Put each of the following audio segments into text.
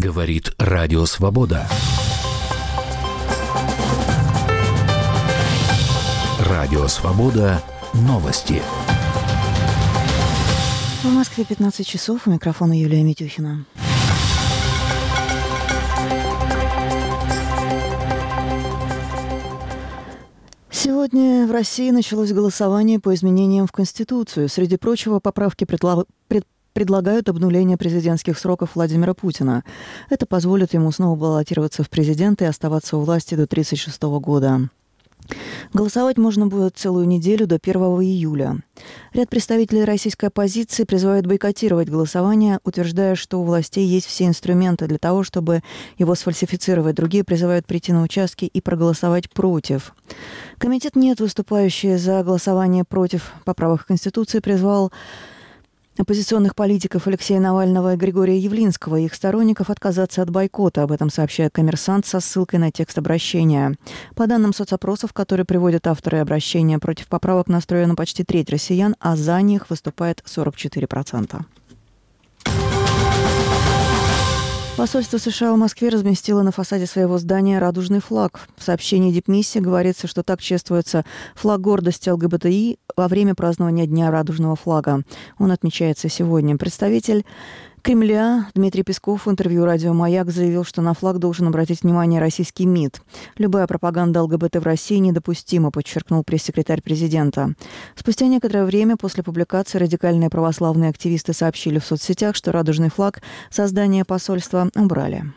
Говорит Радио Свобода. Радио Свобода. Новости. В Москве 15 часов. У микрофона Юлия Митюхина. Сегодня в России началось голосование по изменениям в Конституцию. Среди прочего, поправки предлагают обнуление президентских сроков Владимира Путина. Это позволит ему снова баллотироваться в президенты и оставаться у власти до 1936 года. Голосовать можно будет целую неделю до 1 июля. Ряд представителей российской оппозиции призывают бойкотировать голосование, утверждая, что у властей есть все инструменты для того, чтобы его сфальсифицировать. Другие призывают прийти на участки и проголосовать против. Комитет «Нет», выступающий за голосование против поправок в Конституции, призвал оппозиционных политиков Алексея Навального и Григория Явлинского и их сторонников отказаться от бойкота. Об этом сообщает «Коммерсант» со ссылкой на текст обращения. По данным соцопросов, которые приводят авторы обращения, против поправок настроена почти треть россиян, а за них выступает 44%. Посольство США в Москве разместило на фасаде своего здания радужный флаг. В сообщении дипмиссии говорится, что так чествуется флаг гордости ЛГБТИ во время празднования Дня радужного флага. Он отмечается сегодня. Представитель Кремля Дмитрий Песков в интервью радио «Маяк» заявил, что на флаг должен обратить внимание российский МИД. Любая пропаганда ЛГБТ в России недопустима, подчеркнул пресс-секретарь президента. Спустя некоторое время после публикации радикальные православные активисты сообщили в соцсетях, что радужный флаг со здания посольства убрали.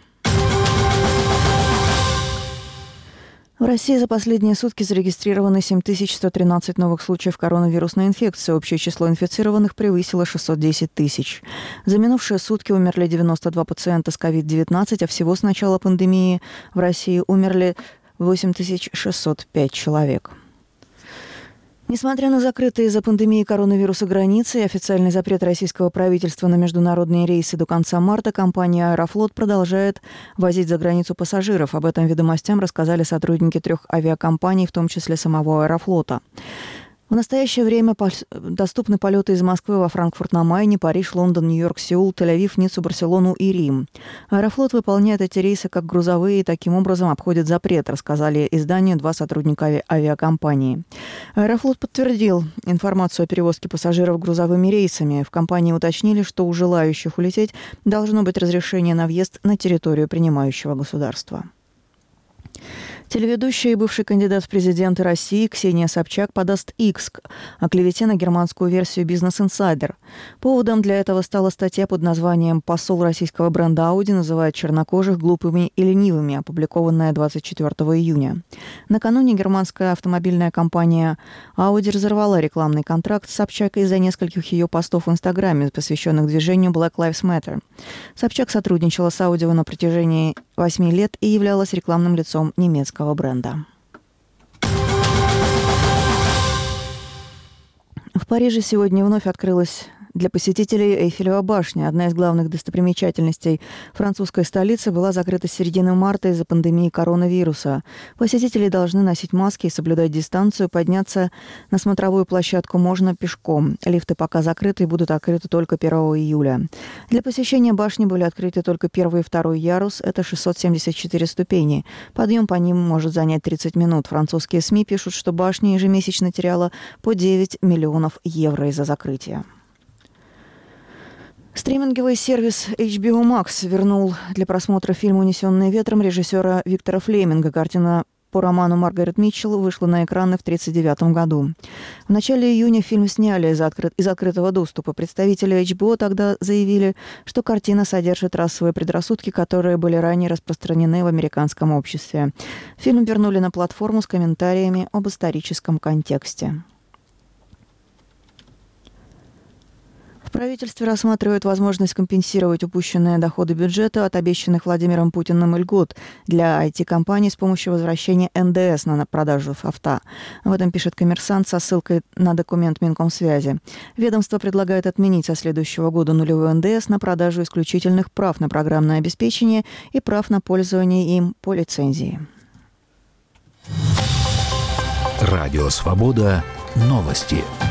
В России за последние сутки зарегистрированы 7113 новых случаев коронавирусной инфекции. Общее число инфицированных превысило 610 тысяч. За минувшие сутки умерли 92 пациента с COVID-19, а всего с начала пандемии в России умерли 8605 человек. Несмотря на закрытые из-за пандемии коронавируса границы и официальный запрет российского правительства на международные рейсы до конца марта, компания «Аэрофлот» продолжает возить за границу пассажиров. Об этом «Ведомостям» рассказали сотрудники 3 авиакомпаний, в том числе самого «Аэрофлота». В настоящее время доступны полеты из Москвы во Франкфурт на Майне, Париж, Лондон, Нью-Йорк, Сеул, Тель-Авив, Ниццу, Барселону и Рим. «Аэрофлот» выполняет эти рейсы как грузовые и таким образом обходит запрет, рассказали изданию 2 сотрудника авиакомпании. «Аэрофлот» подтвердил информацию о перевозке пассажиров грузовыми рейсами. В компании уточнили, что у желающих улететь должно быть разрешение на въезд на территорию принимающего государства. Телеведущая и бывший кандидат в президенты России Ксения Собчак подаст иск о клевете на германскую версию «Бизнес Инсайдер». Поводом для этого стала статья под названием «Посол российского бренда Audi называет чернокожих глупыми и ленивыми», опубликованная 24 июня. Накануне германская автомобильная компания Audi разорвала рекламный контракт с Собчак из-за нескольких ее постов в Инстаграме, посвященных движению Black Lives Matter. Собчак сотрудничала с Audi на протяжении 8 лет и являлась рекламным лицом немецкого бренда. В Париже сегодня вновь открылась для посетителей Эйфелева башня. Одна из главных достопримечательностей французской столицы была закрыта с середины марта из-за пандемии коронавируса. Посетители должны носить маски и соблюдать дистанцию. Подняться на смотровую площадку можно пешком. Лифты пока закрыты и будут открыты только 1 июля. Для посещения башни были открыты только 1 и 2 ярус. Это 674 ступени. Подъем по ним может занять 30 минут. Французские СМИ пишут, что башня ежемесячно теряла по 9 миллионов евро из-за закрытия. Стриминговый сервис HBO Max вернул для просмотра фильм «Унесенные ветром» режиссера Виктора Флеминга. Картина по роману Маргарет Митчелл вышла на экраны в 1939 году. В начале июня фильм сняли из открытого доступа. Представители HBO тогда заявили, что картина содержит расовые предрассудки, которые были ранее распространены в американском обществе. Фильм вернули на платформу с комментариями об историческом контексте. В правительстве рассматривают возможность компенсировать упущенные доходы бюджета от обещанных Владимиром Путиным льгот для IT-компаний с помощью возвращения НДС на продажу авто. Об этом пишет «Коммерсант» со ссылкой на документ Минкомсвязи. Ведомство предлагает отменить со следующего года нулевой НДС на продажу исключительных прав на программное обеспечение и прав на пользование им по лицензии. Радио «Свобода». Новости.